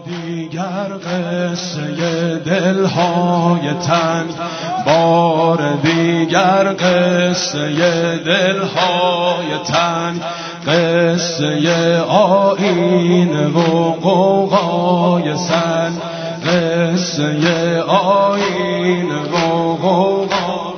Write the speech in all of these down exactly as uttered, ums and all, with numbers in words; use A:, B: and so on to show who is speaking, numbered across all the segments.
A: دیگر قصه دلهای تنگ، بار دیگر قصه دلهای تنگ، قصه آیین و غوغای سنگ، قصه آیین و غوغای.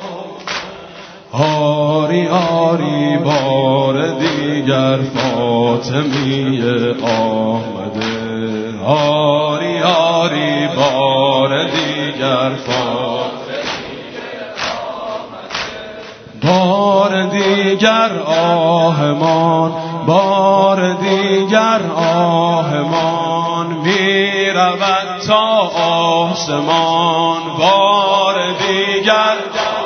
A: آری آری بار دیگر فاطمیه آمده، آری آری بار دیگر فاطمیه آمده، بار دیگر آهمان، بار دیگر آهمان می رود تا آسمان، بار دیگر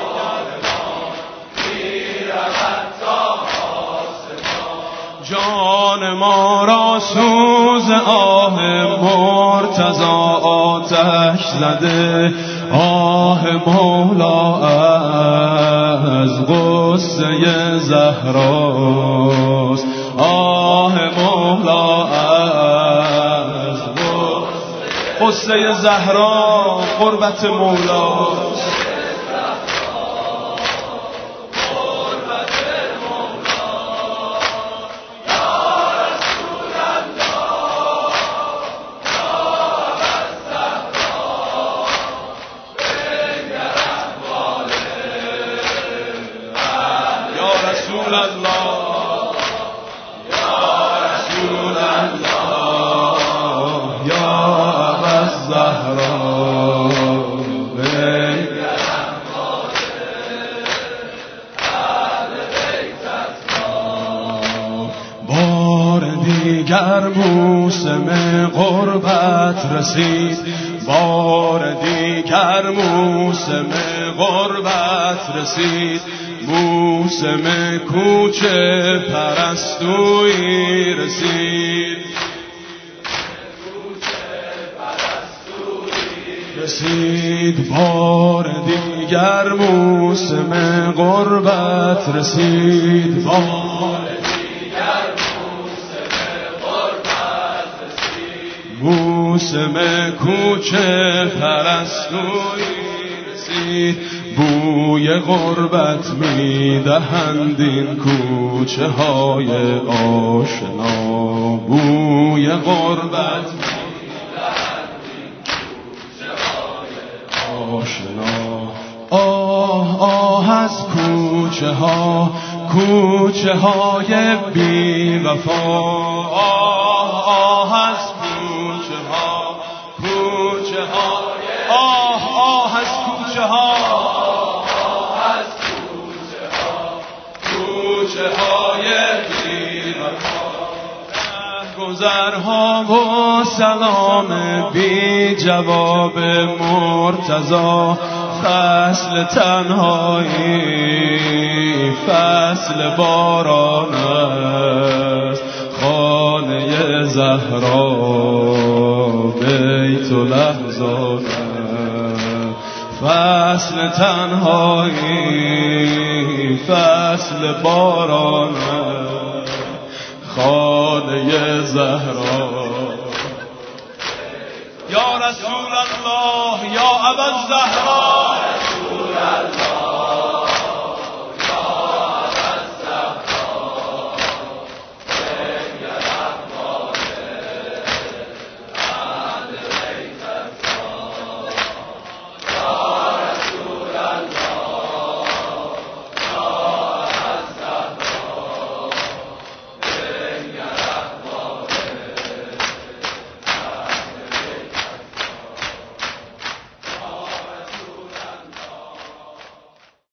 A: جان ما را سوز آه مرتضی آتش زده، آه مولا از غصه زهراست، آه مولا از غصه زهرا، قربت مولاست. رسول الله یا رسول الله یا ابا الزهرا، بنگرم اهل بیتت بار دیگر موسم غربت رسید، بار دیگر موسم غربت رسید، موسم کوچه پرستویی رسید، رسید بار دیگر موسم غربت رسید، بار دیگر موسم غربت رسید، موسم کوچه پرستویی رسید، بوی غربت میدهند این کوچه های آشنا، بوی غربت میدهند این کوچه های آشنا، آه آه از کوچه ها، کوچه های بی وفا، آه آه از کوچه ها، کوچه های آه آه از کوچه ها، کوچه های بی‌وفا، گذرها و سلام بی جواب مرتضی، فصل تنهایی فصل باران است، خانه زهرا بیت الاحزان، فصل تنهایی فصل باران، خانه زهرا. یا رسول الله یا ابا الزهرا، رسول الله